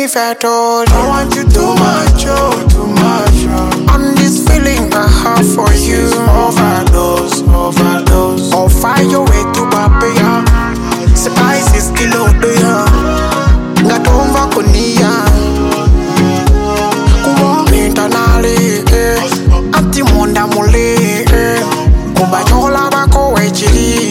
if I told you I want you too much, oh, too much, oh. On this feeling I have for you, overdose, overdose. I'll find your way to Papaya. Spices kilo doya, ngatomva kunia. Kuwa internally, anti monda mule, kubachola bako wechiri.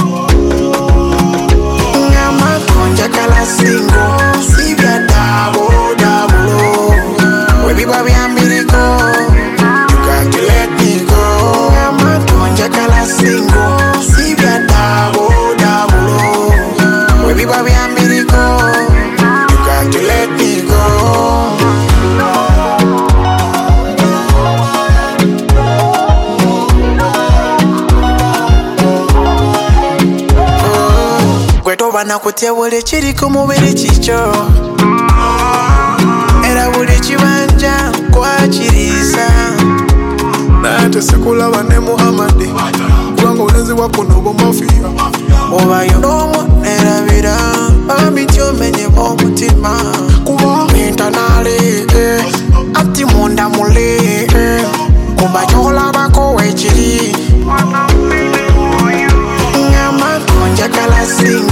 Ngama konja kala singo, sivya dabo dabo. Webi babi ambiriko, you got to let me go. Ngama konja kala singo, sivya dabo dabo. Webi babi ambiriko, you got to let me go. Bana kutia wole chiri kumubiri chicho era wole chibanja kwa chirisa nate sekula bane Muhammadi kubanga ulenzi wako nobo mafia obayo nomo nerabira abityo menye bomutima kuba internally ati munda mule kuba chola bako wechiri ngama konja kala sing